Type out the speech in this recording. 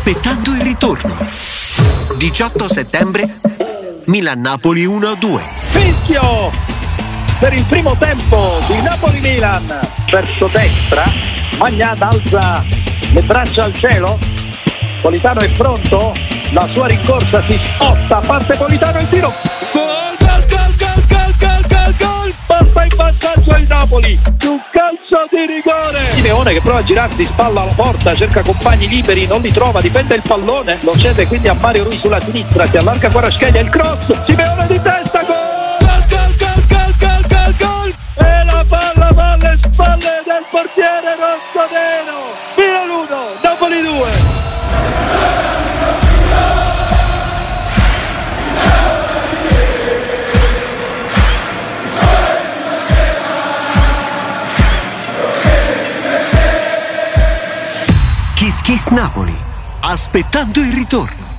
aspettando il ritorno. 18 settembre, Milan-Napoli 1-2. Fischio per il primo tempo di Napoli-Milan. Verso destra, Magnat alza le braccia al cielo. Politano è pronto, la sua rincorsa si sposta, parte Politano, il tiro. Gol! Passa in vantaggio il Napoli su calcio di rigore. Simeone che prova a girarsi, spalla alla porta, cerca compagni liberi, non li trova, difende il pallone, lo cede quindi a Mario Rui sulla sinistra, si allarga Kvaratskhelia, il cross, Simeone di testa, gol! E la palla va alle spalle del portiere rossonero. Milan 1, Napoli 2. Kiss Kiss Napoli, aspettando il ritorno.